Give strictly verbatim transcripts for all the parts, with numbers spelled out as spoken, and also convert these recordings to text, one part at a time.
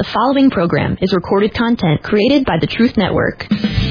The following program is recorded content created by the Truth Network.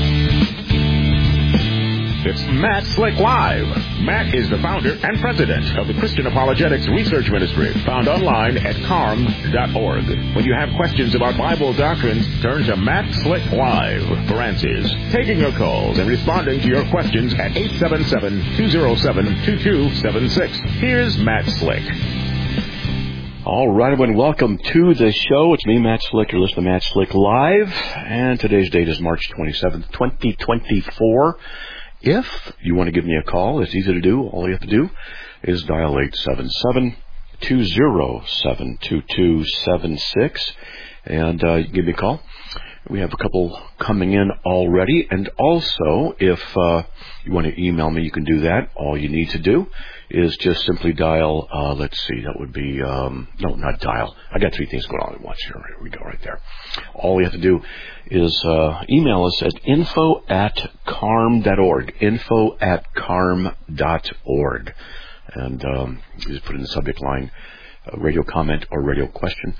It's Matt Slick Live. Matt is the founder and president of the Christian Apologetics Research Ministry, found online at carm dot org. When you have questions about Bible doctrines, turn to Matt Slick Live for answers. Taking your calls and responding to your questions at eight seven seven, two oh seven, two two seven six. Here's Matt Slick. All right, everyone, welcome to the show. It's me, Matt Slick. You're listening to Matt Slick Live, and today's date is March twenty-seventh, twenty twenty-four. If you want to give me a call, it's easy to do. All you have to do is dial eight seven seven, two oh seven, two two seven six, and uh, you can give me a call. We have a couple coming in already, and also, if uh, you want to email me, you can do that. All you need to do is just simply dial, uh, let's see, that would be, um, no, not dial. I got three things going on at once here. Here we go right there. All you have to do is uh, email us at info at carm dot org, info at carm dot org. And um, you just put in the subject line, uh, radio comment or radio question.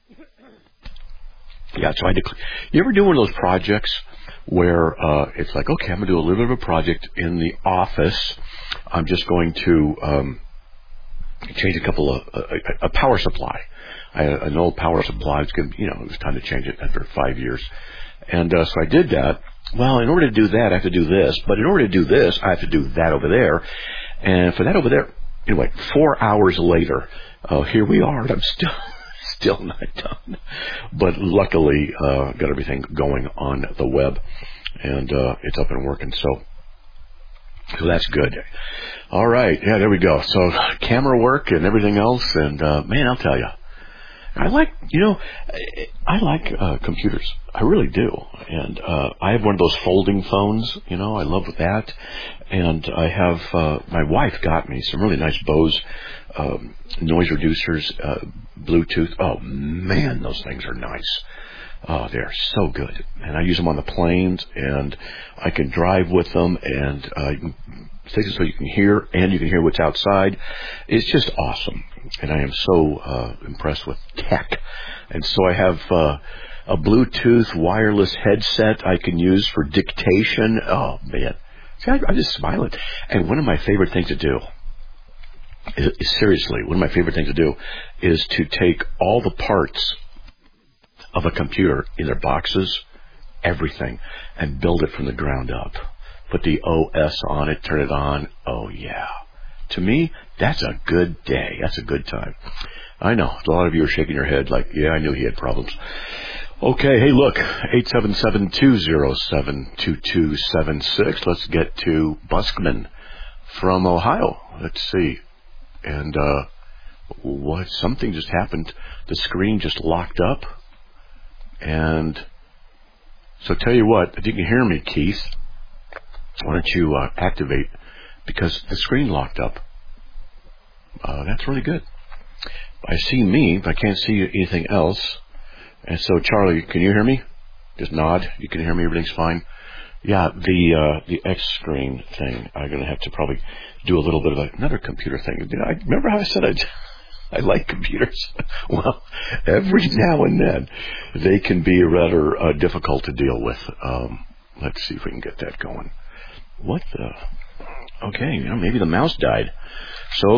Yeah, so I declare. You ever do one of those projects where uh, it's like, okay, I'm going to do a little bit of a project in the office. I'm just going to um, change a couple of uh, a, a power supply. I had an old power supply. It's going, you know, it was time to change it after five years, and uh, so I did that. Well, in order to do that, I have to do this. But in order to do this, I have to do that over there, and for that over there, anyway, four hours later, uh, here we are, and I'm still. Still not done, but luckily uh, got everything going on the web, and uh, it's up and working. So, so that's good. All right, yeah, there we go. So camera work and everything else, and uh, man, I'll tell you, I like you know, I like uh, computers. I really do, and uh, I have one of those folding phones. You know, I love that, and I have uh, my wife got me some really nice Bose. Um, noise reducers, uh, Bluetooth. Oh man, those things are nice. Oh, they're so good. And I use them on the planes, and I can drive with them, and uh, you can fix it so you can hear, and you can hear what's outside. It's just awesome. And I am so uh, impressed with tech. And so I have uh, a Bluetooth wireless headset I can use for dictation. Oh man, see, I, I'm just smiling. And one of my favorite things to do. Seriously, one of my favorite things to do is to take all the parts of a computer in their boxes, everything, and build it from the ground up. Put the O S on it, turn it on. Oh, yeah. To me, that's a good day. That's a good time. I know. A lot of you are shaking your head like, yeah, I knew he had problems. Okay, hey, look, eight seven seven, two oh seven, two two seven six. Let's get to Buskman from Ohio. Let's see. And uh, what? Something just happened. The screen just locked up. And so tell you what, if you can hear me, Keith, why don't you uh, activate, because the screen locked up. Uh, that's really good. I see me, but I can't see anything else. And so, Charlie, can you hear me? Just nod. You can hear me. Everything's fine. Yeah, the uh, the X screen thing, I'm going to have to probably do a little bit of a, another computer thing. You know, I, remember how I said I, I like computers? Well, every now and then they can be rather uh, difficult to deal with. Um, let's see if we can get that going. What the? Okay, you know, maybe the mouse died. So,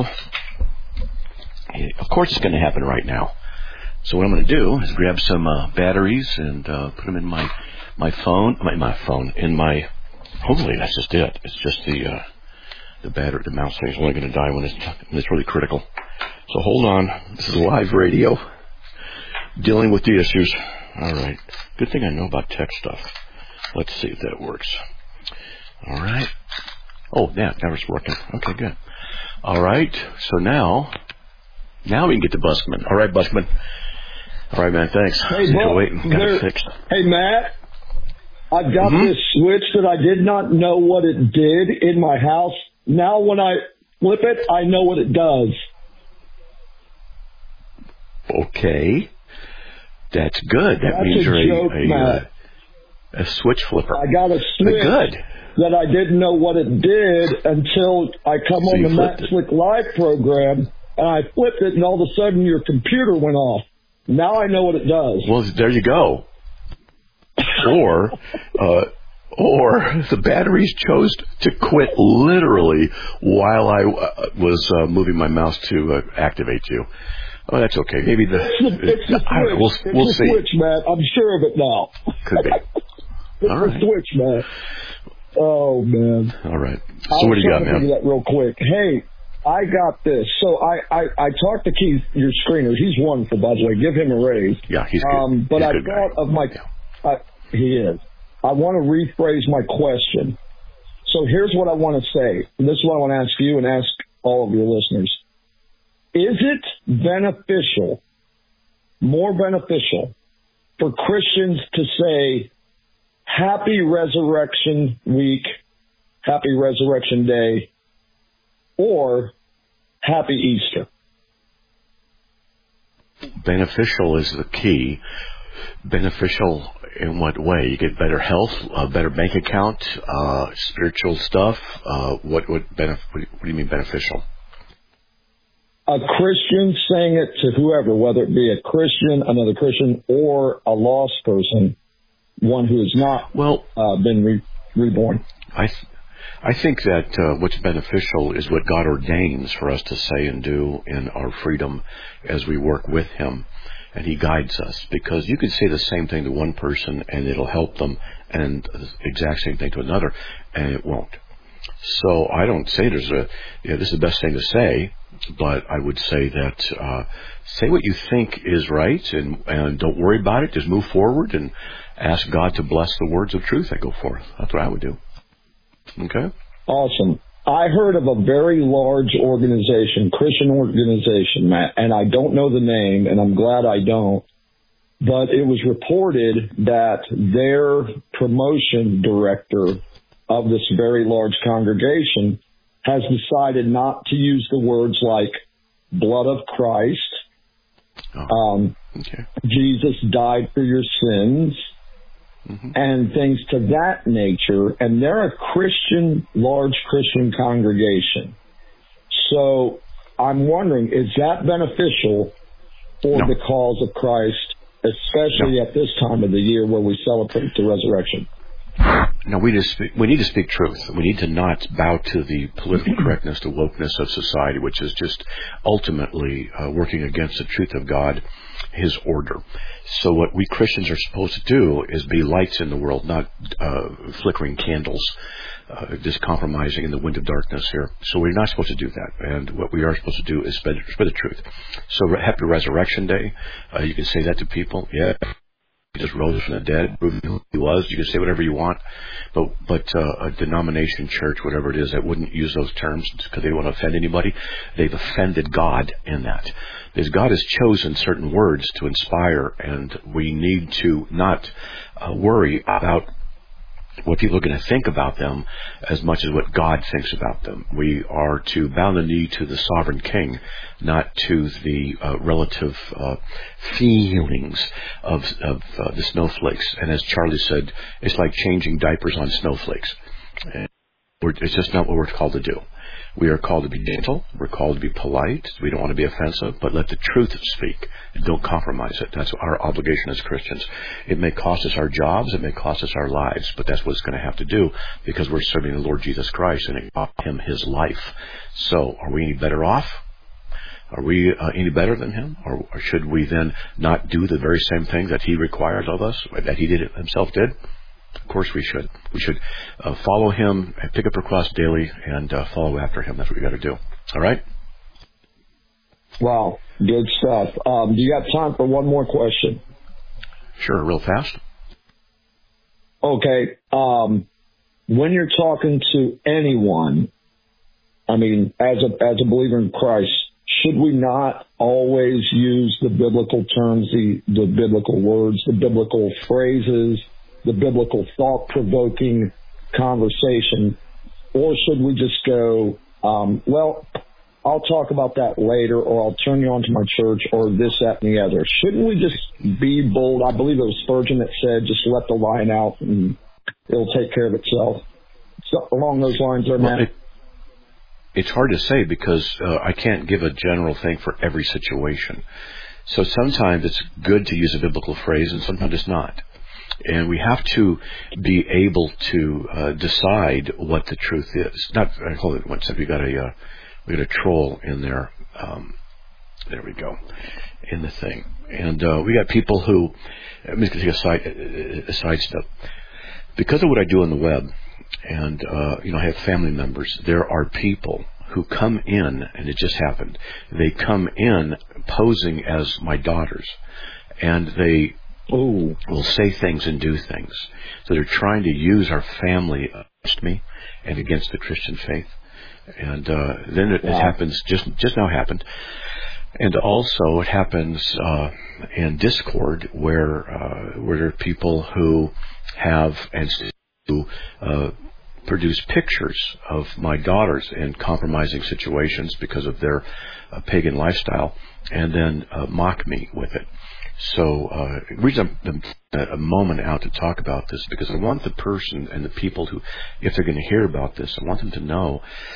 of course it's going to happen right now. So what I'm going to do is grab some uh, batteries and uh, put them in my... My phone, my, my phone, in my, hopefully that's just it. It's just the, uh, the battery, the mouse thing is only going to die when it's, when it's really critical. So hold on. This is live radio, dealing with the issues. All right. Good thing I know about tech stuff. Let's see if that works. All right. Oh, yeah, now it's working. Okay, good. All right. So now, now we can get to Buskman. All right, Buskman. All right, man, thanks. Hey, Buck, waiting. Got there, it fixed. Hey, Matt. I've got mm-hmm. this switch that I did not know what it did in my house. Now when I flip it, I know what it does. Okay. That's good. That That's means a you're joke, a, Matt. a, a switch flipper. I got a switch good. that I didn't know what it did until I come so on the Matt Slick Live program, and I flipped it, and all of a sudden your computer went off. Now I know what it does. Well, there you go. Or, uh, or the batteries chose to quit literally while I uh, was uh, moving my mouse to uh, activate you. Oh, that's okay. Maybe the it's the, it's the I, switch. we'll, it's we'll the see. switch, man. I'm sure of it now. Could be. It's All the right. switch, man. Oh man. All right. I So what do you got, man? man? That real quick. Hey, I got this. So I, I, I talked to Keith, your screener. He's wonderful, by the way. Give him a raise. Yeah, he's good. Um, but he's I good thought guy. of my. Yeah. Uh, he is. I want to rephrase my question. So here's what I want to say. This is what I want to ask you and ask all of your listeners. Is it beneficial, more beneficial, for Christians to say, Happy Resurrection Week, Happy Resurrection Day, or Happy Easter? Beneficial is the key. Beneficial in what way? You get better health, a better bank account, uh, spiritual stuff. Uh, what what, benef- what do you mean beneficial? A Christian saying it to whoever, whether it be a Christian, another Christian, or a lost person, one who has not well uh, been re- reborn. I th- I think that uh, what's beneficial is what God ordains for us to say and do in our freedom as we work with Him. And He guides us, because you can say the same thing to one person and it'll help them, and the exact same thing to another, and it won't. So I don't say there's a, you know, this is the best thing to say, but I would say that uh, say what you think is right, and, and don't worry about it. Just move forward and ask God to bless the words of truth that go forth. That's what I would do. Okay? Awesome. I heard of a very large organization, Christian organization, Matt, and I don't know the name, and I'm glad I don't, but it was reported that their promotion director of this very large congregation has decided not to use the words like blood of Christ, Oh, um, okay. Jesus died for your sins, Mm-hmm. and things to that nature, and they're a Christian, large Christian congregation. So I'm wondering, is that beneficial for No. the cause of Christ, especially No. at this time of the year where we celebrate the resurrection? No, we just speak, we need to speak truth. We need to not bow to the political correctness, the wokeness of society, which is just ultimately uh, working against the truth of God, His order. So what we Christians are supposed to do is be lights in the world, not uh, flickering candles, uh, just compromising in the wind of darkness here. So we're not supposed to do that. And what we are supposed to do is spread, spread the truth. So Happy Resurrection Day. Uh, you can say that to people. Yeah. He just rose from the dead, proving who He was. You can say whatever you want, but but uh, a denomination, church, whatever it is, that wouldn't use those terms because they don't want to offend anybody. They've offended God in that, because God has chosen certain words to inspire, and we need to not uh, worry about what people are going to think about them as much as what God thinks about them. We are to bow the knee to the sovereign King, not to the uh, relative uh, feelings of, of uh, the snowflakes. And as Charlie said, it's like changing diapers on snowflakes. And we're, it's just not what we're called to do. We are called to be gentle. We're called to be polite. We don't want to be offensive, but let the truth speak and don't compromise it. That's our obligation as Christians. It may cost us our jobs. It may cost us our lives, but that's what it's going to have to do, because we're serving the Lord Jesus Christ and it cost Him His life. So are we any better off? Are we uh, any better than Him? Or, or should we then not do the very same thing that He requires of us, that He did Himself did? Of course we should. We should uh, follow Him and pick up our cross daily and uh, follow after Him. That's what we got to do. All right? Wow, good stuff. Um, do you got time for one more question? Sure, real fast. Okay. Um, when you're talking to anyone, I mean, as a as a believer in Christ, should we not always use the biblical terms, the, the biblical words, the biblical phrases, the biblical thought-provoking conversation, or should we just go, um, well, I'll talk about that later, or I'll turn you on to my church, or this, that, and the other? Shouldn't we just be bold? I believe it was Spurgeon that said, just let the line out and it'll take care of itself. So along those lines there, well, Matt. It, it's hard to say, because uh, I can't give a general thing for every situation. So sometimes it's good to use a biblical phrase, and sometimes it's not. And we have to be able to uh, decide what the truth is. Not uh, hold it one second. We got a uh, we got a troll in there. Um, there we go, in the thing. And uh, we got people who. I'm just going to take a side a side step. Because of what I do on the web, and uh, you know, I have family members. There are people who come in, and it just happened. They come in posing as my daughters, and they. Ooh. Will say things and do things. So they're trying to use our family against me and against the Christian faith. And uh, then it, wow. it happens, just just now happened. And also it happens uh, in Discord where, uh, where there are people who have and who uh, produce pictures of my daughters in compromising situations because of their uh, pagan lifestyle, and then uh, mock me with it. So uh, the reason I'm a moment out to talk about this, because I want the person and the people who, if they're going to hear about this, I want them to know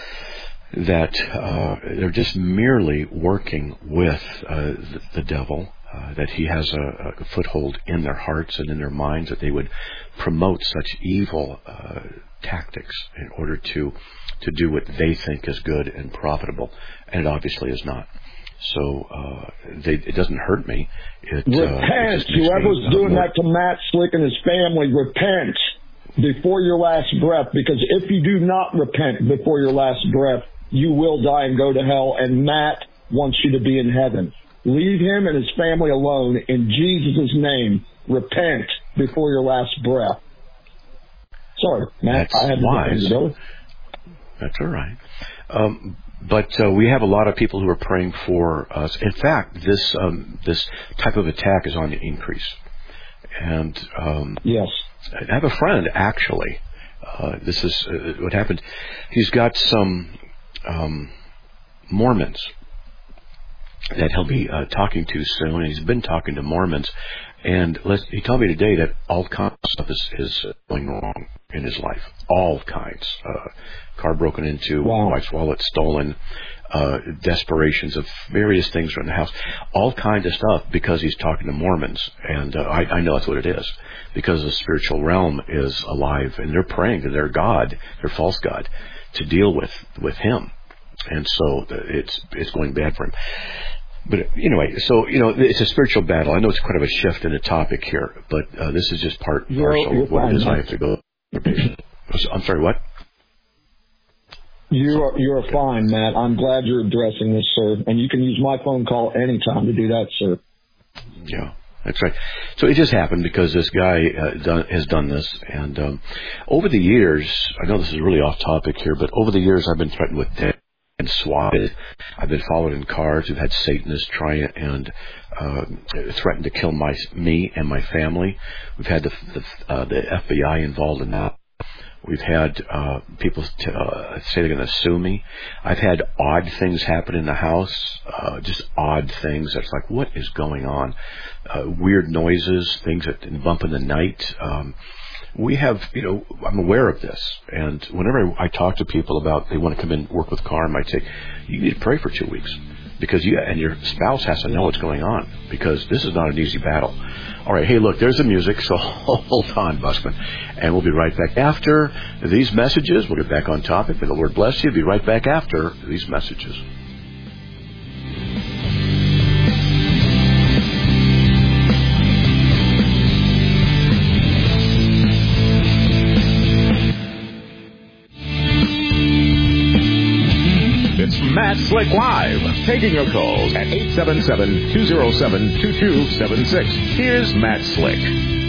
that uh, they're just merely working with uh, the, the devil, uh, that he has a, a foothold in their hearts and in their minds, that they would promote such evil uh, tactics in order to to do what they think is good and profitable, and it obviously is not. So uh, they, it doesn't hurt me. It, repent. Uh, Whoever's me, uh, doing more... that to Matt Slick and his family, repent before your last breath. Because if you do not repent before your last breath, you will die and go to hell. And Matt wants you to be in heaven. Leave him and his family alone in Jesus' name. Repent before your last breath. Sorry, Matt. That's I had wise. to go. That's all right. Um, But uh, we have a lot of people who are praying for us. In fact, this um, this type of attack is on the increase. And um, yes, I have a friend actually. Uh, this is uh, what happened. He's got some um, Mormons that he'll be uh, talking to soon, and he's been talking to Mormons. And let's, he told me today that all kinds of stuff is, is going wrong in his life. All kinds. Uh, car broken into, wow. wife's wallet stolen, uh, desperations of various things around the house. All kinds of stuff because he's talking to Mormons. And uh, I, I know that's what it is. Because the spiritual realm is alive, and they're praying to their God, their false God, to deal with, with him. And so it's it's going bad for him. But anyway, so, you know, it's a spiritual battle. I know it's kind of a shift in the topic here, but uh, this is just part and parcel of what it is I have to go. I'm sorry, what? You're, you're fine, Matt. I'm glad you're addressing this, sir. And you can use my phone call anytime to do that, sir. Yeah, that's right. So it just happened because this guy uh, done, has done this. And um, over the years, I know this is really off topic here, but over the years I've been threatened with death. And swatted. I've been followed in cars who've had Satanists try and uh, threaten to kill my me and my family. We've had the the, uh, the F B I involved in that. We've had uh, people t- uh, say they're going to sue me. I've had odd things happen in the house, uh, just odd things. That's like, what is going on? Uh, weird noises, things that bump in the night. Um, We have, you know, I'm aware of this, and whenever I talk to people about they want to come in and work with Carm, I say, you need to pray for two weeks, because you and your spouse has to know what's going on, because this is not an easy battle. All right, hey, look, there's the music, so hold on, Busman, and we'll be right back after these messages. We'll get back on topic. May the Lord bless you. Be right back after these messages. Matt Slick Live, taking your calls at eight seven seven, two oh seven, two two seven six. Here's Matt Slick.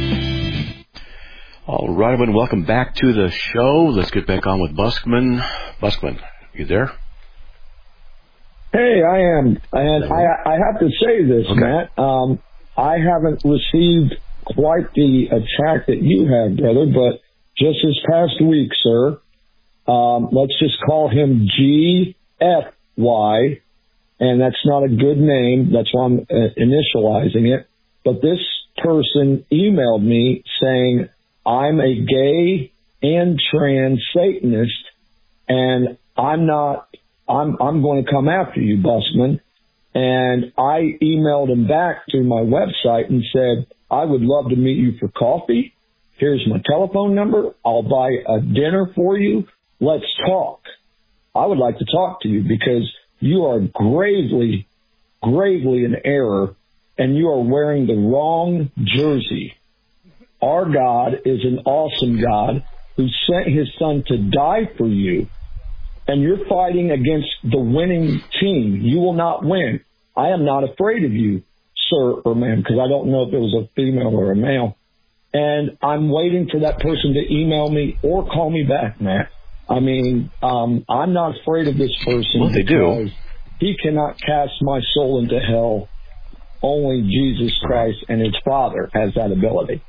All right, everyone, welcome back to the show. Let's get back on with Buskman. Buskman, you there? Hey, I am. And I, I have to say this, okay. Matt. Um, I haven't received quite the attack that you have, brother, but just this past week, sir, um, let's just call him G F Y, and that's not a good name. That's why I'm uh, initializing it. But this person emailed me saying, I'm a gay and trans Satanist, and I'm not, I'm, I'm going to come after you, Busman. And I emailed him back through my website and said, I would love to meet you for coffee. Here's my telephone number. I'll buy a dinner for you. Let's talk. I would like to talk to you because you are gravely, gravely in error, and you are wearing the wrong jersey. Our God is an awesome God who sent his son to die for you, and you're fighting against the winning team. You will not win. I am not afraid of you, sir or ma'am, because I don't know if it was a female or a male. And I'm waiting for that person to email me or call me back, Matt. I mean, um, I'm not afraid of this person. Well, they do. He cannot cast my soul into hell. Only Jesus Christ and his Father has that ability.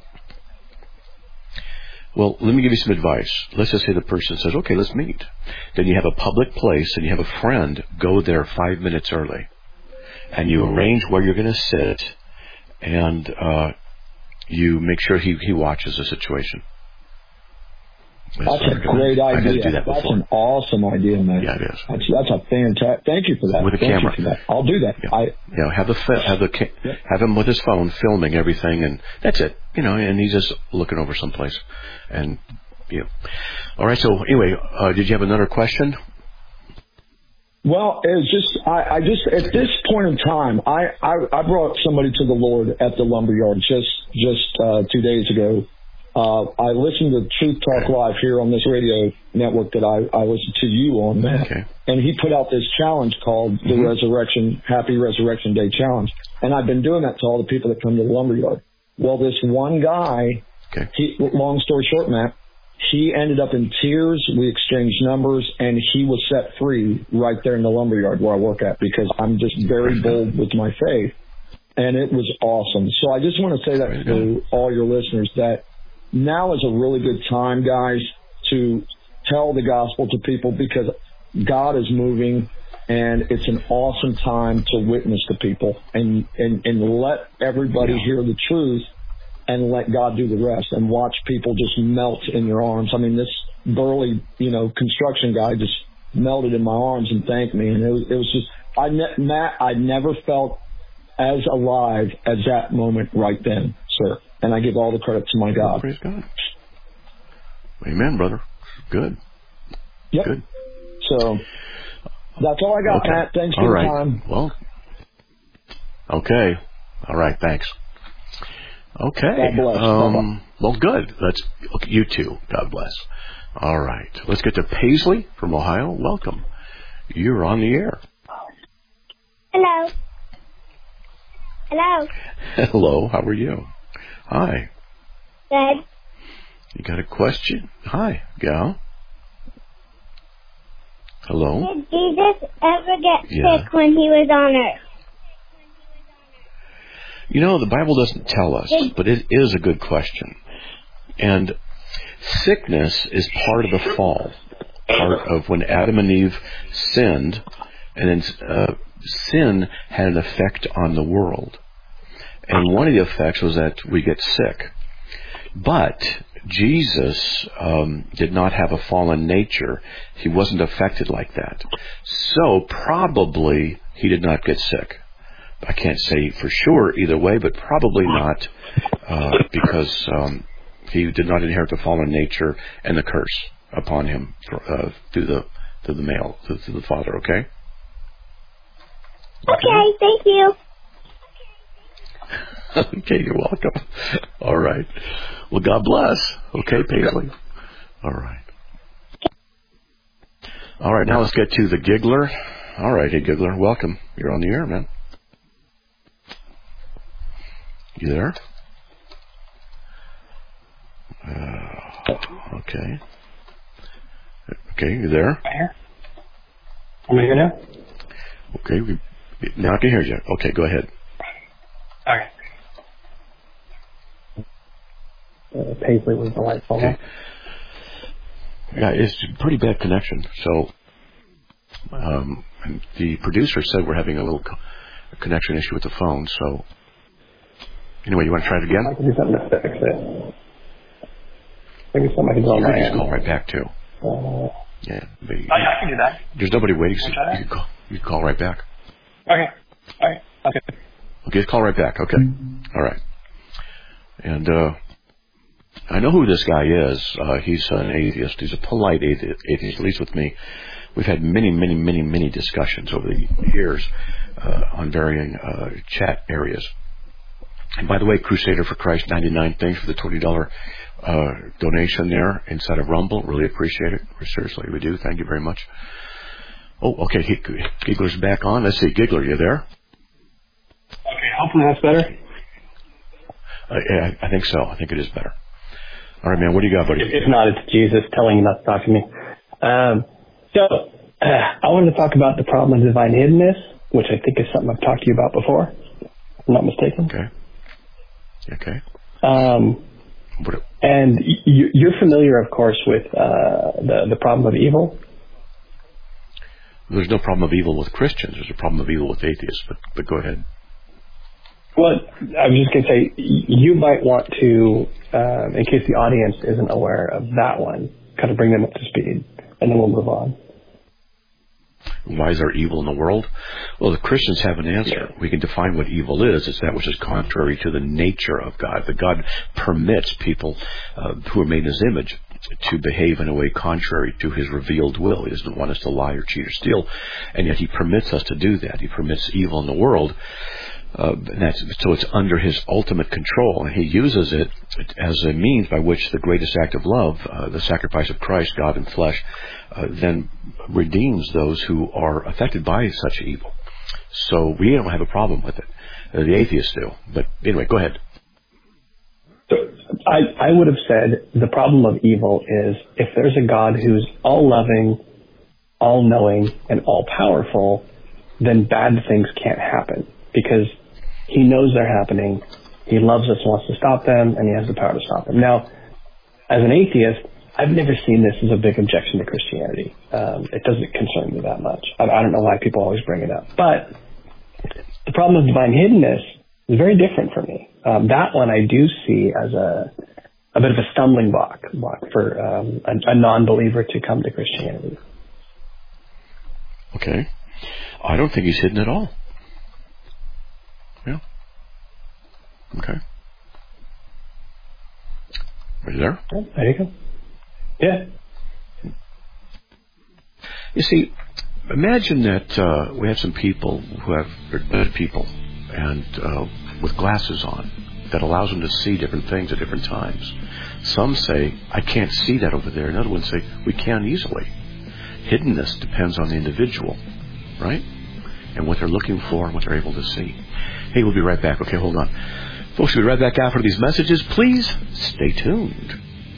Well, let me give you some advice. Let's just say the person says, okay, let's meet. Then you have a public place and you have a friend. Go there five minutes early. And you arrange where you're going to sit. And uh, you make sure he, he watches the situation. That's a great idea. That that's an awesome idea, man. Yeah, it is. That's, that's a fantastic. Thank you for that. With a Thank camera. You for that. I'll do that. Yeah. I, yeah have the have the yeah. have him with his phone filming everything, and that's it. You know, and he's just looking over someplace, and you know. All right. So anyway, uh, did you have another question? Well, it was just I, I just at this point in time, I, I I brought somebody to the Lord at the lumberyard just just uh, two days ago. Uh, I listened to Truth Talk Live here on this radio network that I, I listened to you on, Matt. Okay. And he put out this challenge called the mm-hmm. Resurrection, Happy Resurrection Day Challenge. And I've been doing that to all the people that come to the lumberyard. Well, this one guy, okay. he, long story short, Matt, he ended up in tears. We exchanged numbers, and he was set free right there in the lumberyard where I work at because I'm just very bold with my faith. And it was awesome. So I just want to say that to all your listeners that now is a really good time, guys, to tell the gospel to people because God is moving, and it's an awesome time to witness to people and, and, and let everybody yeah. hear the truth and let God do the rest and watch people just melt in your arms. I mean, this burly, you know, construction guy just melted in my arms and thanked me. And it was, it was just, I ne- Matt, I never felt as alive as that moment right then, sir. And I give all the credit to my God. Praise God. Amen, brother. Good. Yep. Good. So that's all I got, okay. Matt. Thanks all for right. your time. Well, okay. All right. Thanks. Okay. God bless. Um, well, good. Let's look at you too. God bless. All right. Let's get to Paisley from Ohio. Welcome. You're on the air. Hello. Hello. Hello. How are you? Hi. Good. You got a question? Hi, gal. Hello. Did Jesus ever get yeah. sick when he was on earth? You know, the Bible doesn't tell us, but it is a good question. And sickness is part of the fall, part of when Adam and Eve sinned, and then uh, sin had an effect on the world. And one of the effects was that we get sick. But Jesus um, did not have a fallen nature. He wasn't affected like that. So probably he did not get sick. I can't say for sure either way, but probably not uh, because um, he did not inherit the fallen nature and the curse upon him for, uh, through the through the male, through, through the father. Okay. Okay. Thank you. Okay, you're welcome. All right. Well, God bless. Okay, Paisley. All right. All right, now let's get to the giggler. All right, hey, giggler, welcome. You're on the air, man. You there? Uh, okay. Okay, you there? Am I here now? Okay, we, now I can hear you. Okay, go ahead. Okay. Uh, Paisley was the light phone. Okay. Yeah, it's a pretty bad connection. So, um, the producer said we're having a little co- a connection issue with the phone. So, anyway, you want to try it again? I can do something to fix it. Maybe something I can do on You my can just end. call right back too. Uh, Yeah. But, oh, yeah, I can do that. There's nobody waiting. So Can I try you can call. You can call right back. Okay. All right. Okay. Okay, call right back. Okay. All right. And uh, I know who this guy is. Uh, he's an atheist. He's a polite atheist, at least with me. We've had many, many, many, many discussions over the years uh, on varying uh, chat areas. And by the way, Crusader for Christ ninety-nine, thanks for the twenty dollars uh, donation there inside of Rumble. Really appreciate it. Seriously, we do. Thank you very much. Oh, okay. Giggler's back on. Let's see. Giggler, you there? Okay, hopefully that's better. Uh, yeah, I think so. I think it is better. All right, man. What do you got, buddy? If not, it's Jesus telling you not to talk to me. Um, so, uh, I wanted to talk about the problem of divine hiddenness, which I think is something I've talked to you about before, if I'm not mistaken. Okay. Okay. Um, what, and you, you're familiar, of course, with uh, the, the problem of evil. There's no problem of evil with Christians. There's a problem of evil with atheists, but, but go ahead. Well, I was just going to say, you might want to, um, in case the audience isn't aware of that one, kind of bring them up to speed, and then we'll move on. Why is there evil in the world? Well, the Christians have an answer. Yeah. We can define what evil is. It's that which is contrary to the nature of God. That God permits people uh, who are made in His image to behave in a way contrary to His revealed will. He doesn't want us to lie or cheat or steal, and yet He permits us to do that. He permits evil in the world. Uh, and that's, so it's under His ultimate control, and He uses it as a means by which the greatest act of love, uh, the sacrifice of Christ, God in flesh, uh, then redeems those who are affected by such evil. So we don't have a problem with it. Uh, the atheists do. But anyway, go ahead. So I, I would have said the problem of evil is if there's a God who's all-loving, all-knowing, and all-powerful, then bad things can't happen because He knows they're happening, He loves us and wants to stop them, and He has the power to stop them. Now, as an atheist, I've never seen this as a big objection to Christianity. Um, it doesn't concern me that much. I, I don't know why people always bring it up. But the problem of divine hiddenness is very different for me. Um, that one I do see as a a bit of a stumbling block, block for um, a, a non-believer to come to Christianity. Okay. I don't think He's hidden at all. Yeah. Okay. Are you there? Oh, there you go. Yeah. You see, imagine that uh, we have some people who have, they're good people, and uh, with glasses on, that allows them to see different things at different times. Some say, I can't see that over there. Another one say, we can easily. Hiddenness depends on the individual, right? And what they're looking for and what they're able to see. Hey, we'll be right back. Okay, hold on. Folks, we'll be right back after these messages. Please stay tuned.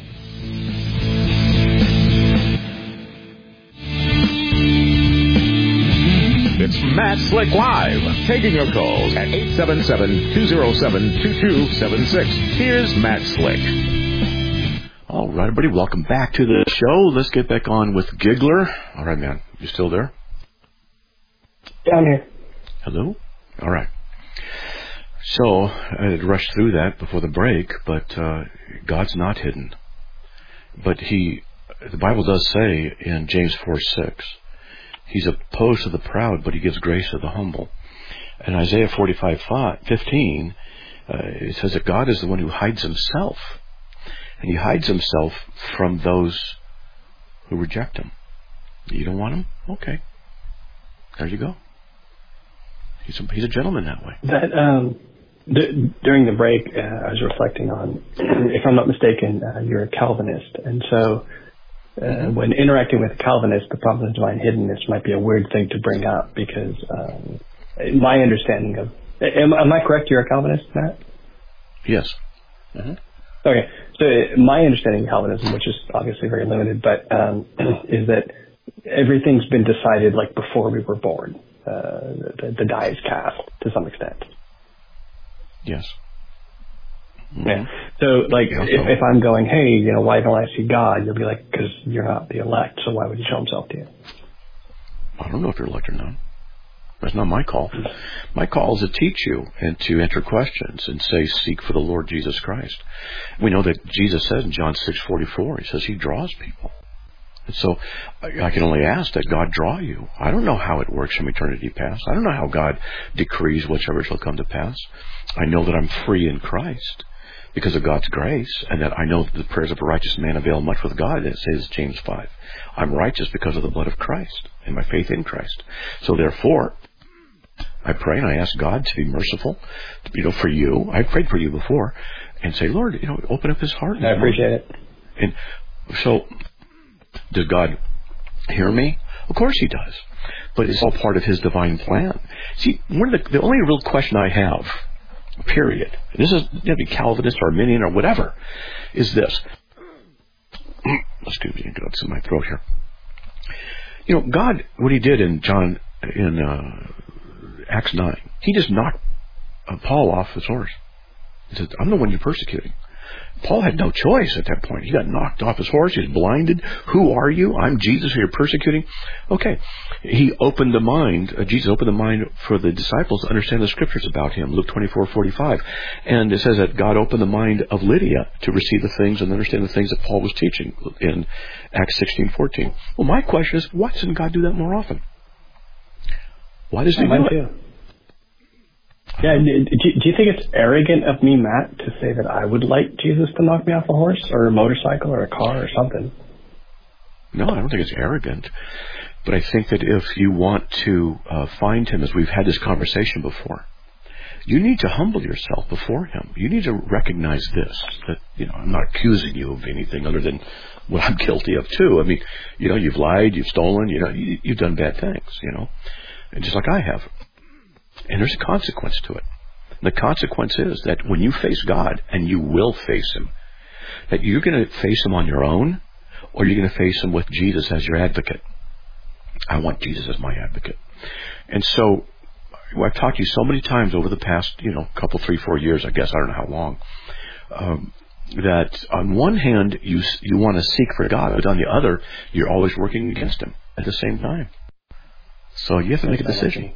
It's Matt Slick Live, taking your calls at eight seven seven, two oh seven, two two seven six. Here's Matt Slick. All right, everybody, welcome back to the show. Let's get back on with Giggler. All right, man, you still there? Down here. Hello? All right. So, I had rushed through that before the break, but uh, God's not hidden. But He, the Bible does say in James four six, He's opposed to the proud, but He gives grace to the humble. And Isaiah forty-five fifteen, uh, it says that God is the one who hides Himself. And He hides Himself from those who reject Him. You don't want Him? Okay. There you go. He's a, he's a gentleman that way. That um, d- during the break, uh, I was reflecting on, if I'm not mistaken, uh, you're a Calvinist. And so uh, when interacting with a Calvinist, the problem of divine hiddenness might be a weird thing to bring up because um, my understanding of... Am, am I correct you're a Calvinist, Matt? Yes. Mm-hmm. Okay. So my understanding of Calvinism, which is obviously very limited, but um, is that everything's been decided like before we were born. Uh, the, the die is cast to some extent. Yes. Mm-hmm. Yeah. So, like, yeah, if, so. if I'm going, hey, you know, why don't I see God? You'll be like, because you're not the elect, so why would He show Himself to you? I don't know if you're elect or not. That's not my call. My call is to teach you and to answer questions and say, seek for the Lord Jesus Christ. We know that Jesus says in John six forty-four, He says He draws people. And so I can only ask that God draw you. I don't know how it works from eternity past. I don't know how God decrees whichever shall come to pass. I know that I'm free in Christ because of God's grace, and that I know that the prayers of a righteous man avail much with God, that says James five. I'm righteous because of the blood of Christ and my faith in Christ. So therefore, I pray and I ask God to be merciful, you know, for you. I prayed for you before, and say, Lord, you know, open up His heart. I appreciate it. And so, does God hear me? Of course He does. But it's all part of His divine plan. See, one of the, the only real question I have, period, this is, you know, be Calvinist or Arminian or whatever, is this. Excuse me, got some in my throat here. You know, God, what He did in John, in uh, Acts nine, He just knocked uh, Paul off his horse. He said, I'm the one you're persecuting. Paul had no choice at that point. He got knocked off his horse. He was blinded. Who are you? I'm Jesus who you're persecuting. Okay. He opened the mind, uh, Jesus opened the mind for the disciples to understand the scriptures about Him, Luke twenty-four forty-five. And it says that God opened the mind of Lydia to receive the things and understand the things that Paul was teaching in Acts sixteen fourteen. Well, my question is, why doesn't God do that more often? Why doesn't He do it? Yeah, do, do you think it's arrogant of me, Matt, to say that I would like Jesus to knock me off a horse or a motorcycle or a car or something? No, I don't think it's arrogant. But I think that if you want to uh, find Him, as we've had this conversation before, you need to humble yourself before Him. You need to recognize this, that, you know, I'm not accusing you of anything other than what I'm guilty of too. I mean, you know, you've lied, you've stolen, you know, you, you've done bad things, you know, and just like I have. And there's a consequence to it. The consequence is that when you face God, and you will face Him, that you're going to face Him on your own, or you're going to face Him with Jesus as your advocate. I want Jesus as my advocate. And so, I've talked to you so many times over the past, you know, couple, three, four years, I guess, I don't know how long, um, that on one hand, you you want to seek for God, but on the other, you're always working against Him at the same time. So you have to make a decision.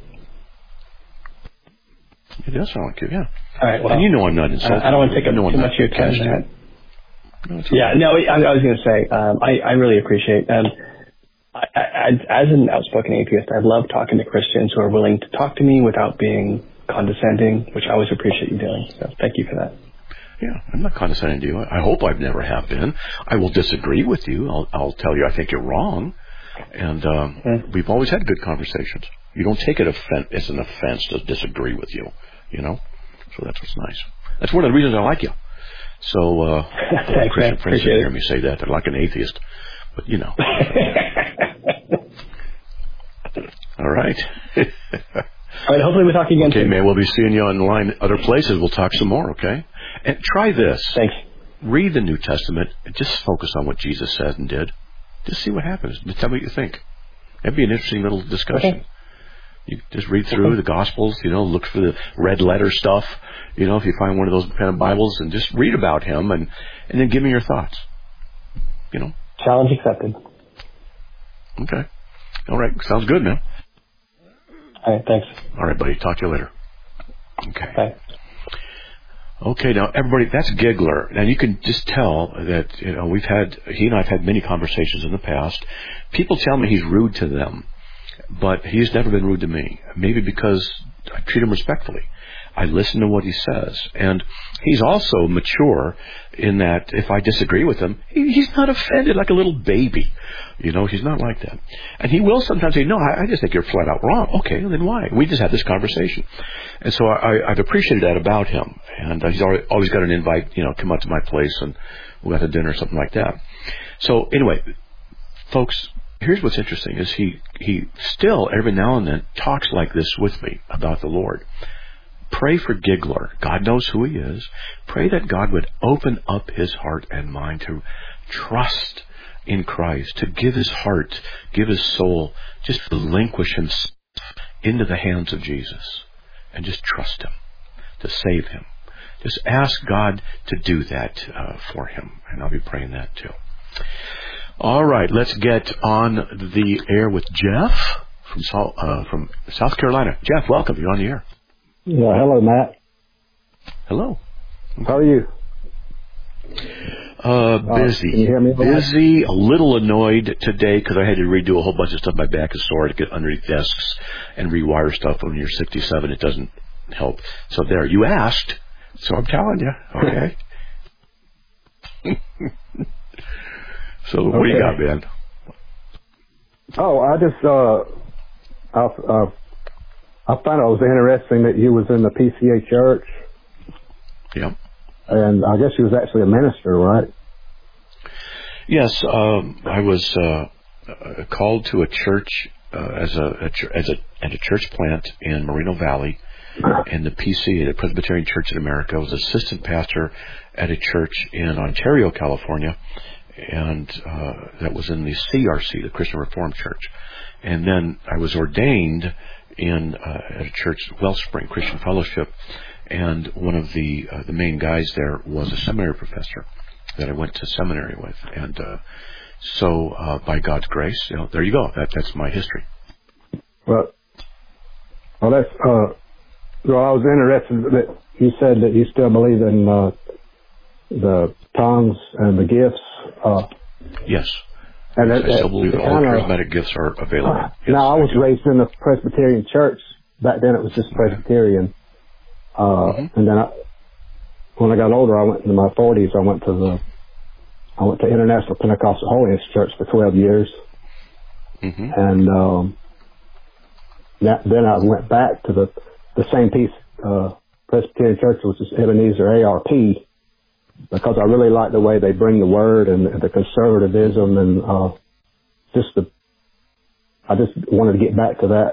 It does sound like you, yeah. All right, well, and you know I'm not insulting. I don't want to take up no too much of your time, Matt. No, yeah, no, I, I was going to say, um, I, I really appreciate, um, I, I, as an outspoken atheist, I love talking to Christians who are willing to talk to me without being condescending, which I always appreciate you doing. So thank you for that. Yeah, I'm not condescending to you. I hope I've never have been. I will disagree with you. I'll, I'll tell you I think you're wrong. And um, mm. we've always had good conversations. You don't take it offen- as an offense to disagree with you, you know? So that's what's nice. That's one of the reasons I like you. So, uh, Thanks, Christian man. friends didn't hear me say that. They're like an atheist. But, you know. All right. All right, hopefully we'll talk again Okay, soon. man, we'll be seeing you online other places. We'll talk some more, okay? And try this. Thanks. Read the New Testament and just focus on what Jesus said and did. Just see what happens. Just tell me what you think. That'd be an interesting little discussion. Okay. You just read through okay. the Gospels, you know, look for the red letter stuff, you know, if you find one of those kind of Bibles, and just read about Him, and, and then give me your thoughts, you know. Challenge accepted. Okay. All right. Sounds good, man. All right, thanks. All right, buddy. Talk to you later. Okay. Bye. Okay, now everybody, that's Giggler. Now you can just tell that, you know, we've had, he and I have had many conversations in the past. People tell me he's rude to them, but he's never been rude to me. Maybe because I treat him respectfully. I listen to what he says. And he's also mature in that if I disagree with him, he, he's not offended like a little baby. You know, he's not like that. And he will sometimes say, no, I, I just think you're flat out wrong. Okay, well then why? We just had this conversation. And so I, I've appreciated that about him. And he's always, always got an invite, you know, come out to my place and we'll have a dinner or something like that. So anyway, folks, here's what's interesting is he, he still every now and then talks like this with me about the Lord. Pray for Giggler. God knows who he is. Pray that God would open up his heart and mind to trust in Christ, to give his heart, give his soul, just relinquish himself into the hands of Jesus and just trust him to save him. Just ask God to do that uh, for him, and I'll be praying that too. All right, let's get on the air with Jeff from South, uh, from South Carolina. Jeff, welcome. You're on the air. Yeah, hello, Matt. Hello. How are you? Uh, busy. Uh, can you hear me? Busy, a little annoyed today because I had to redo a whole bunch of stuff. My back is sore to get underneath desks and rewire stuff. When you're sixty-seven, it doesn't help. So there, you asked, so I'm telling you. Okay. So what okay. do you got, man? Oh, I just, uh, I, uh, I found it was interesting that you was in the P C A church. Yeah. And I guess you was actually a minister, right? Yes, um, I was uh, called to a church uh, as a, a as a at a church plant in Moreno Valley, and the P C A, the Presbyterian Church in America. I was assistant pastor at a church in Ontario, California, and uh, that was in the C R C, the Christian Reformed Church. And then I was ordained in uh, at a church, Wellspring Christian Fellowship, and one of the uh, the main guys there was a seminary professor that I went to seminary with, and uh, so uh, by God's grace, you know, there you go. That that's my history. Well, well, that's uh, well. I was interested that you said that you still believe in uh, the tongues and the gifts. Uh, yes. And I it, still believe that all kinda, charismatic gifts are available. Uh, yes, now, I was I raised in the Presbyterian church. Back then, it was just Presbyterian. Uh, mm-hmm. And then, I, when I got older, I went into my forties. I went to the, I went to International Pentecostal Holiness Church for twelve years, mm-hmm. and um, that, then I went back to the the same piece, uh, Presbyterian Church, which is Ebenezer A R P. Because I really like the way they bring the word and the conservatism and uh, just the. I just wanted to get back to that.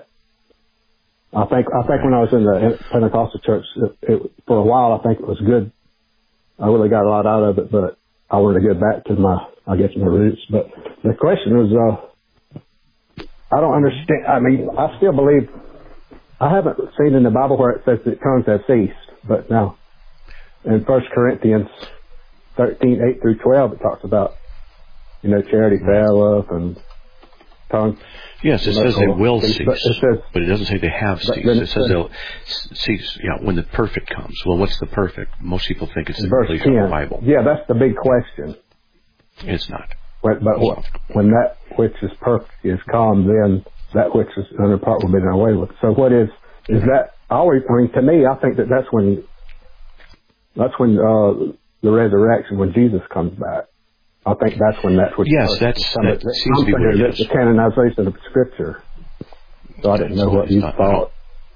I think I think when I was in the Pentecostal church, it, it, for a while I think it was good. I really got a lot out of it, but I wanted to get back to my, I guess, my roots. But the question was, uh, I don't understand. I mean, I still believe. I haven't seen in the Bible where it says that tongues have ceased, but now in First Corinthians thirteen, eight through twelve, it talks about, you know, charity, prayer, love, and tongues. Yes, it says they will cease, but it, says, but it doesn't say they have ceased. It, it says they'll cease, yeah, when the perfect comes. Well, what's the perfect? Most people think it's the completion of the Bible. Yeah, that's the big question. It's not. But, but what, when that which is perfect is come, then that which is under part will be done away with. So what is, is that always, I mean, to me, I think that that's when, that's when, uh, the resurrection, when Jesus comes back. I think that's when that's what. Yes, that's that that seems to be what it is. The canonization of Scripture. So I didn't know what you thought.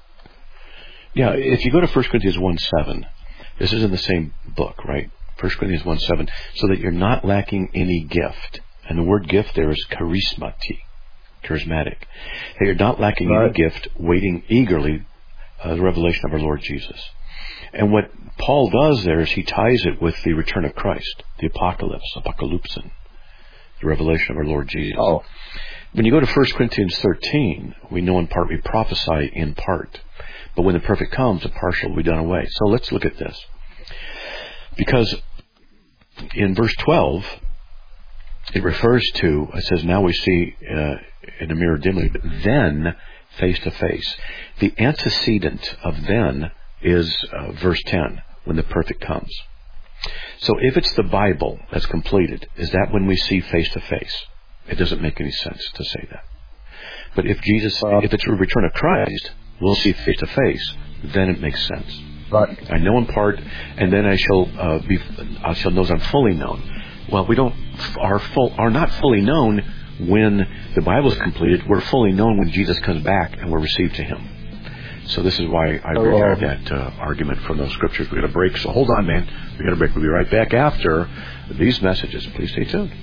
Yeah, if you go to First Corinthians one seven, this is in the same book, right? First Corinthians one seven, so that you're not lacking any gift, and the word gift there is charismati, charismatic. That you're not lacking right. any gift, waiting eagerly uh, the revelation of our Lord Jesus. And what Paul does there is he ties it with the return of Christ, the apocalypse, apocalypsin, the revelation of our Lord Jesus. Oh. When you go to First Corinthians thirteen, we know in part, we prophesy in part. But when the perfect comes, the partial will be done away. So let's look at this. Because in verse twelve, it refers to, it says, now we see uh, in a mirror dimly, but then face to face. The antecedent of then is uh, verse ten, when the perfect comes. So if it's the Bible that's completed, is that when we see face to face? It doesn't make any sense to say that. But if Jesus, uh, if it's a return of Christ, we'll see face to face, then it makes sense. Right. I know in part, and then I shall uh, be, I shall know I'm fully known. Well, we don't are full are not fully known when the Bible is completed. We're fully known when Jesus comes back and we're received to Him. So this is why I oh, regard um, that uh, argument from those scriptures. We're going to break. So hold on, man. We're going to break. We'll be right back after these messages. Please stay tuned.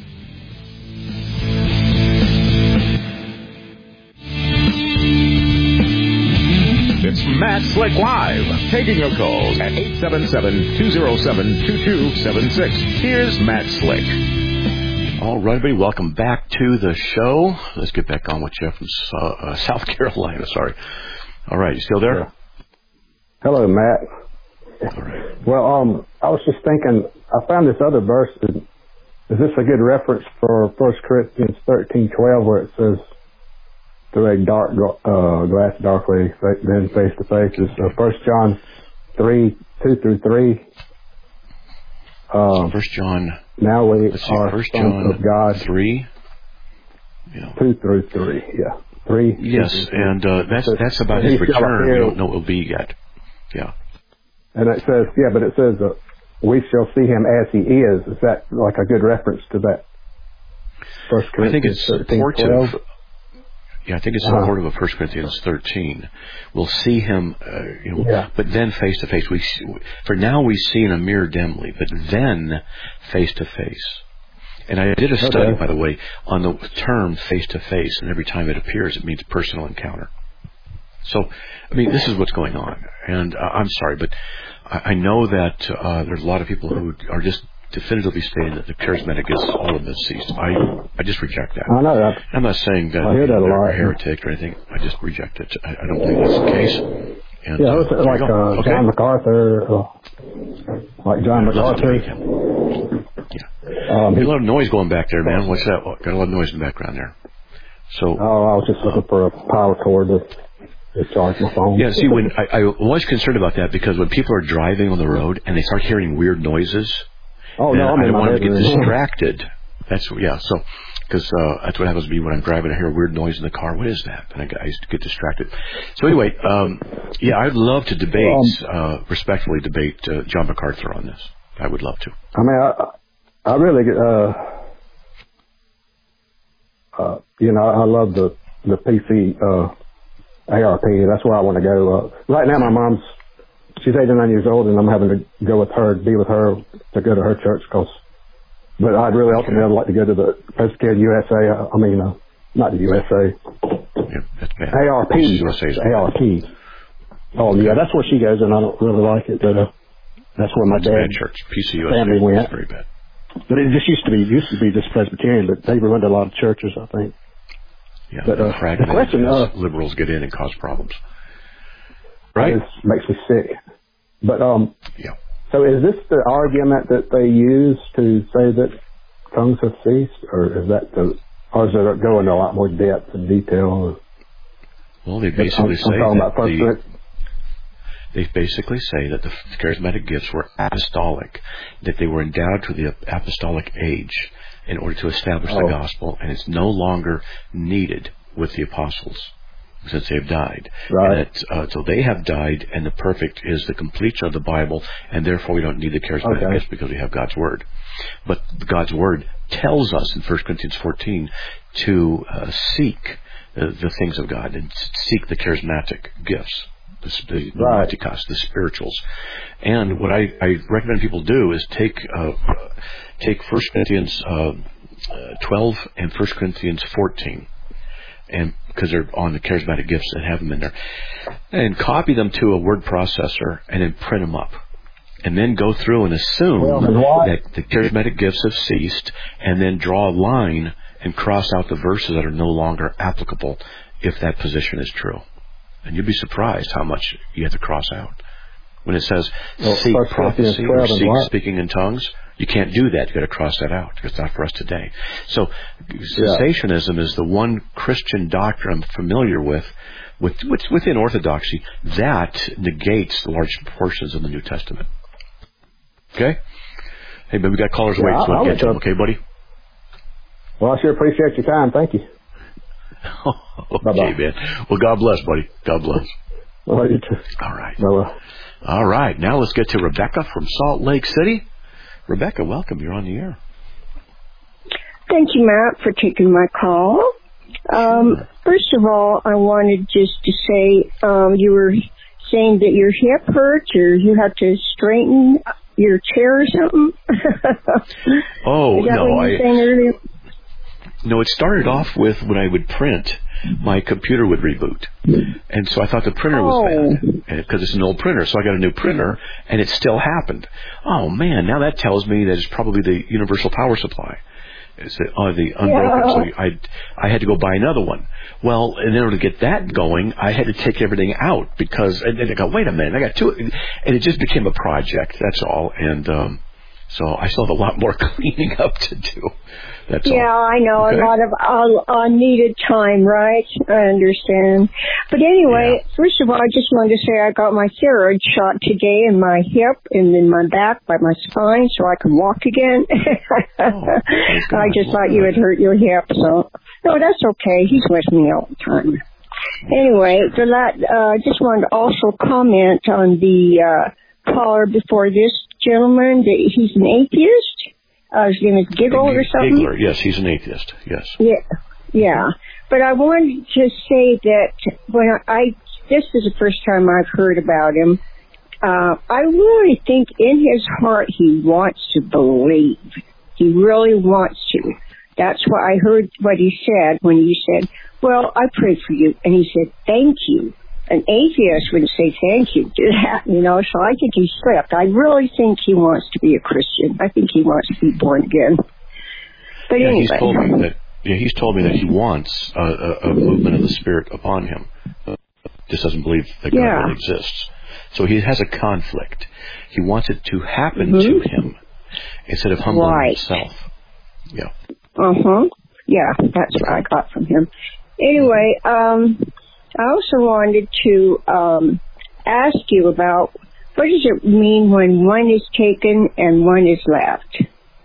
It's Matt Slick Live, taking your calls at eight seven seven, two oh seven, two two seven six. Here's Matt Slick. All right, everybody, welcome back to the show. Let's get back on with Jeff from uh, uh, South Carolina. Sorry. All right, you still there? Yeah. Hello, Matt. All right. Well, um, I was just thinking, I found this other verse. Is, is this a good reference for First Corinthians thirteen twelve, where it says, "To a dark uh, glass darkly, then face to face"? Is uh, First John three two through three. Um, First John. Now we Let's see, are First sons John of God. three. Yeah. Two through three, yeah. Three. Yes, two, three. and uh, that's that's about He his shall return. appear- We don't know what it will be yet. Yeah. And it says, yeah, but it says, uh, we shall see him as he is. Is that like a good reference to that? First I think it's thirteen, supportive. twelve? Yeah, I think it's Uh-huh. supportive of First Corinthians thirteen. We'll see him, uh, you know, Yeah. but then face to face. We see, for now we see in a mirror dimly, but then face to face. And I did a study, Okay. by the way, on the term face to face, and every time it appears, it means personal encounter. So, I mean, this is what's going on. And uh, I'm sorry, but I, I know that uh, there's a lot of people who are just definitively stating that the charismatic is all of this ceased. I I just reject that. I know that. I'm not saying that I hear that a they're lot. a heretic or anything. I just reject it. I, I don't believe that's the case. And, Yeah, uh, it's there like you go. uh, Okay. John MacArthur, uh, like John MacArthur. Yeah. Um, There's a lot of noise going back there, man. What's that? Got a lot of noise in the background there. So. Oh, I was just looking for a power cord to, to charge my phone. Yeah, see, when I, I was concerned about that because when people are driving on the road and they start hearing weird noises, oh then no, I'm I in don't my want to get bedroom. distracted. That's yeah. So, because uh, that's what happens to me when I'm driving. I hear a weird noise in the car. What is that? And I, get, I used to get distracted. So anyway, um, yeah, I'd love to debate, Um, uh, respectfully debate uh, John MacArthur on this. I would love to. I mean, I, I really, uh, uh, you know, I love the the P C uh, A R P. That's where I want to go. Uh, right now, my mom's she's eighty-nine years old, and I'm having to go with her, be with her to go to her church. Cause, but I'd really ultimately I'd like to go to the Presbyterian U S A. I mean, uh, not the U S A. Yeah, that's bad. A R P. U S A is A R P. Oh yeah, that's where she goes, and I don't really like it. But uh, that's where my That's a dad bad church. P C U S A family went. is very bad. But it just used to be used to be just Presbyterian, but they run to a lot of churches, I think. Yeah, But, uh, the fragmented the question, as uh, liberals get in and cause problems. Right? It makes me sick. But um, Yeah. so is this the argument that they use to say that tongues have ceased, or is that the, or does it go into a lot more depth and detail? Well, they basically I'm, say I'm talking that about first the, Corinthians. they basically say that the charismatic gifts were apostolic, that they were endowed to the apostolic age in order to establish Oh. the gospel, and it's no longer needed with the apostles since they've died. Right. And that, uh, so they have died, and the perfect is the completion of the Bible, and therefore we don't need the charismatic Okay. gifts because we have God's Word. But God's Word tells us in First Corinthians fourteen to uh, seek uh, the things of God and seek the charismatic gifts. The, the, the Right. Matikos, the spirituals. And what I, I recommend people do is take uh, take First Corinthians uh, uh, twelve and First Corinthians fourteen, and because they're on the charismatic gifts and have them in there, and copy them to a word processor and then print them up. And then go through and assume Well, and why- that the charismatic gifts have ceased, and then draw a line and cross out the verses that are no longer applicable if that position is true. And you'd be surprised how much you have to cross out. When it says Well, seek First Corinthians prophecy or twelve and seek what? speaking in tongues, you can't do that. You've got to cross that out. It's not for us today. So cessationism is the one Christian doctrine I'm familiar with, with within Orthodoxy, that negates the large portions of the New Testament. Okay? Hey, but we got callers Yeah, waiting, so I'll we'll get let to them. you- Okay, buddy? Well, I sure appreciate your time. Thank you. Okay, Bye-bye. man. Well, God bless, buddy. God bless. Well, you too. All right. Bye-bye. All right. Now let's get to Rebecca from Salt Lake City. Rebecca, welcome. You're on the air. Thank you, Matt, for taking my call. Um, first of all, I wanted just to say um, you were saying that your hip hurts or you have to straighten your chair or something. Oh, Is that no. what you were I, saying earlier? no, it started off with when I would print, my computer would reboot. And so I thought the printer was Oh. bad because it's an old printer. So I got a new printer, and it still happened. Oh, man. Now that tells me that it's probably the universal power supply. It's the, uh, the unbroken. Yeah. So I, I had to go buy another one. Well, in order to get that going, I had to take everything out because, and then I go, wait a minute, I got two, and it just became a project. That's all. And um, So I still have a lot more cleaning up to do. That's yeah, all. I know. Okay. A lot of uh, unneeded time, right? I understand. But anyway, Yeah. first of all, I just wanted to say I got my thyroid shot today in my hip and in my back by my spine so I can walk again. Oh, I just thought you had hurt your hip, so... No, that's okay. He's with me all the time. Anyway, the la- uh, I just wanted to also comment on the uh, caller before this gentleman. That he's an atheist. Uh, his name is Giggle or something. Giggler, yes, he's an atheist. Yes. Yeah, yeah. But I wanted to say that when I, I this is the first time I've heard about him. Uh, I really think in his heart he wants to believe. He really wants to. That's why I heard what he said when you said, "Well, I prayed for you," and he said, "Thank you." An atheist would say thank you to that, you know, so I think he slipped. I really think he wants to be a Christian. I think he wants to be born again. But yeah, anyway. He's told me that, yeah, he's told me that he wants a, a, a movement of the Spirit upon him. Uh, just doesn't believe that God yeah. really exists. So he has a conflict. He wants it to happen mm-hmm. to him instead of humbling right. himself. Yeah. Uh-huh. Yeah, that's what I got from him. Anyway, um... I also wanted to um, ask you about what does it mean when one is taken and one is left?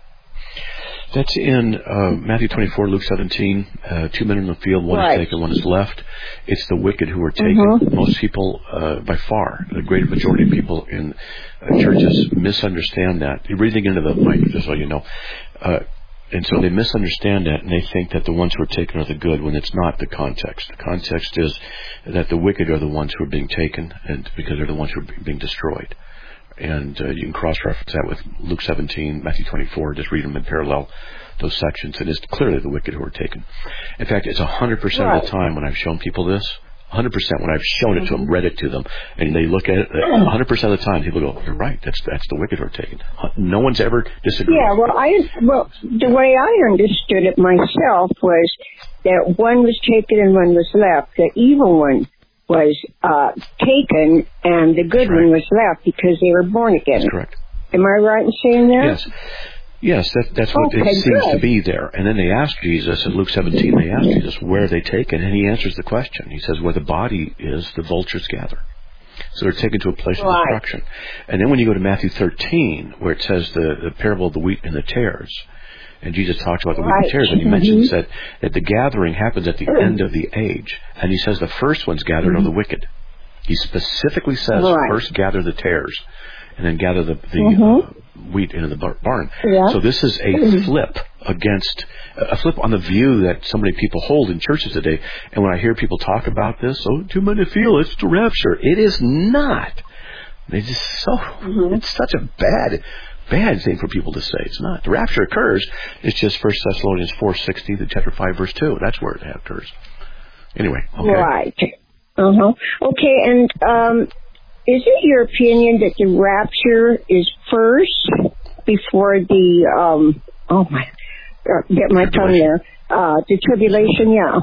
That's in uh, Matthew twenty-four, Luke seventeen. Uh, two men in the field, one right. is taken, one is left. It's the wicked who are taken. Mm-hmm. Most people, uh, by far, the great majority of people in uh, churches misunderstand that. You're breathing into the mic, just so you know. Uh, And so they misunderstand that, and they think that the ones who are taken are the good, when it's not the context. The context is that the wicked are the ones who are being taken, and because they're the ones who are being destroyed. And uh, you can cross-reference that with Luke seventeen, Matthew twenty-four. Just read them in parallel, those sections. And it's clearly the wicked who are taken. In fact, it's one hundred percent right. of the time when I've shown people this, one hundred percent when I've shown it to them, read it to them, and they look at it, one hundred percent of the time people go, "You're right, that's that's the wicked who are taken." No one's ever disagreed. Yeah, well, I well the way I understood it myself was that one was taken and one was left. The evil one was uh, taken and the good one was left because they were born again. That's correct. Am I right in saying that? Yes. Yes, that, that's what okay, it seems good. to be there. And then they ask Jesus, in Luke seventeen, they ask Jesus, where are they taken? And he answers the question. He says, where the body is, the vultures gather. So they're taken to a place right. of destruction. And then when you go to Matthew thirteen, where it says the, the parable of the wheat and the tares, and Jesus talks about the right. wheat and tares, and he mm-hmm. mentions that, that the gathering happens at the end of the age. And he says the first ones gathered mm-hmm. are the wicked. He specifically says, right. first gather the tares, and then gather the, the mm-hmm. uh, wheat into the barn. Yeah. So this is a mm-hmm. flip against, a flip on the view that so many people hold in churches today. And when I hear people talk about this, oh, too many feel it's the rapture. It is not. They just so, mm-hmm. it's such a bad, bad thing for people to say. It's not. The rapture occurs. It's just First Thessalonians four sixty, the chapter five, verse two. That's where it occurs. Anyway, okay. Right. Uh-huh. Okay, and um, is it your opinion that the rapture is first before the, um, oh my, uh, get my tongue there, uh, the tribulation, yeah.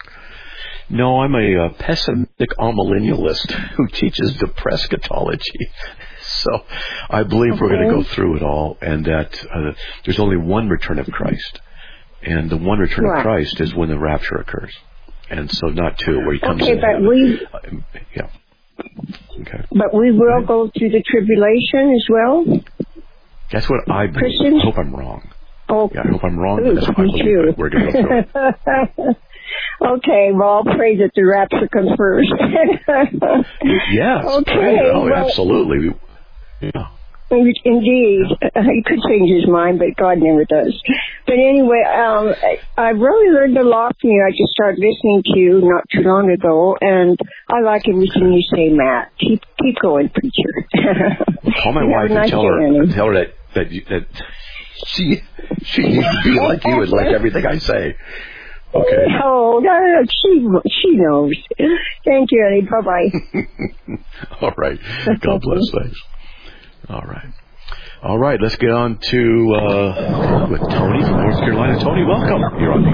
No, I'm a uh, pessimistic amillennialist who teaches depressed eschatology. So I believe okay. we're going to go through it all, and that uh, there's only one return of Christ. And the one return right. of Christ is when the rapture occurs. And so not two, where he comes okay, in. But we, uh, yeah. Okay. But we will mm-hmm. go through the tribulation as well? That's what I believe. Christians? I hope I'm wrong. Oh, yeah, I hope I'm wrong, ooh, but that's what I believe. too. We're going to go through it. Okay, well, I'll pray that the rapture comes first. yes. Okay. Oh, well, absolutely. Yeah. Indeed. He could change his mind, but God never does. But anyway, um, I really learned a lot from you. I just started listening to you not too long ago, and I like everything you say, Matt. Keep keep going, preacher. Call my wife and tell her, tell her that, that, you, that she, she needs to be like you and like everything I say. Okay. Oh, no, she she knows. Thank you, Eddie. Bye-bye. All right. God bless. Thanks. All right. All right. Let's get on to uh, with Tony from North Carolina. Tony, welcome. You're on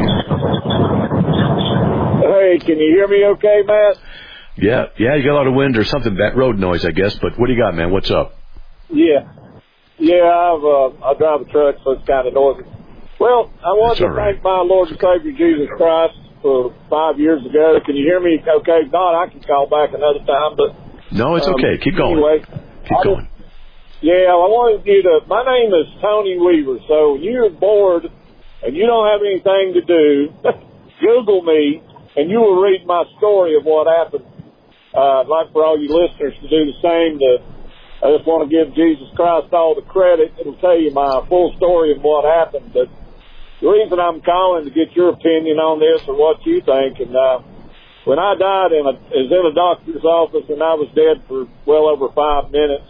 the air. Hey, can you hear me okay, Matt? Yeah. Yeah, you got a lot of wind or something, that road noise, I guess. But what do you got, man? What's up? Yeah. yeah, I've, uh, I drive a truck, so it's kind of noisy. Well, I wanted to right. thank my Lord and Savior Jesus Christ for five years ago. Can you hear me okay? If not, I can call back another time. But No, it's um, okay. Keep going. Anyway, Keep I going. Just, yeah, I wanted you to, my name is Tony Weaver, so when you're bored and you don't have anything to do, Google me, and you will read my story of what happened. Uh, I'd like for all you listeners to do the same. To, I just want to give Jesus Christ all the credit. It'll tell you my full story of what happened. But the reason I'm calling to get your opinion on this or what you think, and uh, when I died in a, is in a doctor's office, and I was dead for well over five minutes,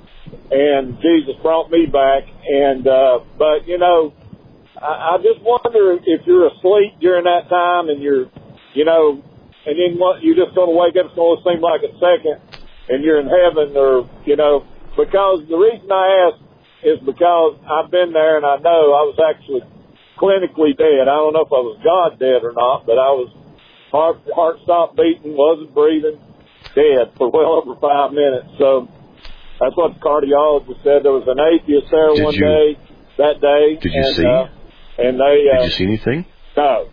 and Jesus brought me back. And uh, but you know, I, I just wonder if you're asleep during that time, and you're, you know. And then what, you're just going to wake up, it's going to seem like a second, and you're in heaven, or, you know, because the reason I ask is because I've been there, and I know I was actually clinically dead. I don't know if I was God dead or not, but I was, heart, heart stopped beating, wasn't breathing, dead for well over five minutes. So that's what the cardiologist said. There was an atheist there did one you, day, that day. Did you and, see? Uh, and they, uh, did you see anything? No.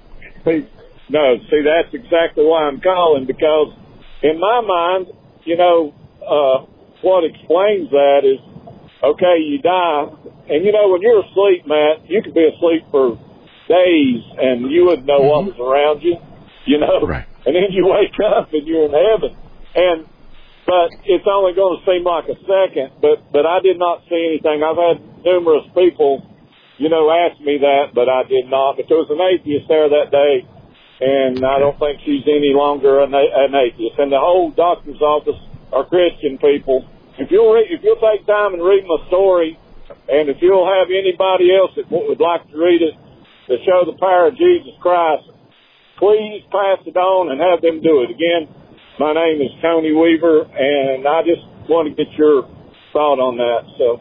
No, see, that's exactly why I'm calling, because in my mind, you know, uh, what explains that is, okay, you die, and, you know, when you're asleep, Matt, you could be asleep for days, and you wouldn't know mm-hmm. what was around you, you know, right. And then you wake up, and you're in heaven, and, but it's only going to seem like a second, but, but I did not see anything. I've had numerous people, you know, ask me that, but I did not, but there was an atheist there that day, and I don't think she's any longer an, an atheist. And the whole doctor's office are Christian people. If you'll re- if you'll take time and read my story, and if you'll have anybody else that would like to read it to show the power of Jesus Christ, please pass it on and have them do it. Again, my name is Tony Weaver, and I just want to get your thought on that. So,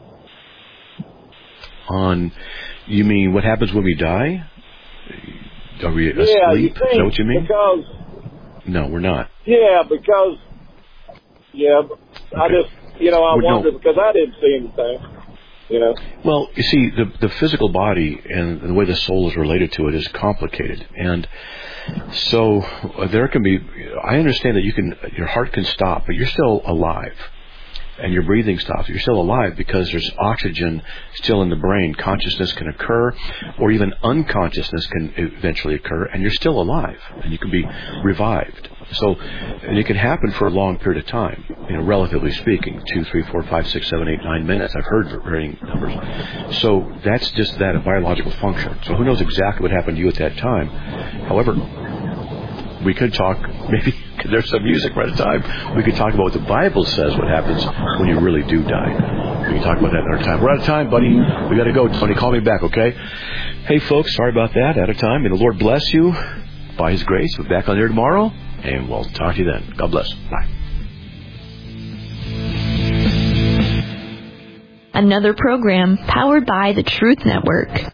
on, you mean what happens when we die? Are we asleep? Yeah, you Is that what you mean? Because, no, we're not. Yeah, because, yeah, okay. I just, you know, I well, wonder, no. because I didn't see anything, you know. Well, you see, the the physical body and the way the soul is related to it is complicated. And so uh, there can be, I understand that you can, your heart can stop, but you're still alive. And your breathing stops. You're still alive because there's oxygen still in the brain. Consciousness can occur, or even unconsciousness can eventually occur, and you're still alive, and you can be revived. So, and it can happen for a long period of time, you know, relatively speaking, two, three, four, five, six, seven, eight, nine minutes. I've heard varying numbers. So that's just that, a biological function. So who knows exactly what happened to you at that time. However, we could talk, maybe there's some music right at the time. We could talk about what the Bible says what happens when you really do die. We can talk about that another time. We're out of time, buddy. We got to go. Tony, call me back, okay? Hey, folks, sorry about that. Out of time. May the Lord bless you by His grace. We'll be back on here tomorrow, and we'll talk to you then. God bless. Bye. Another program powered by the Truth Network.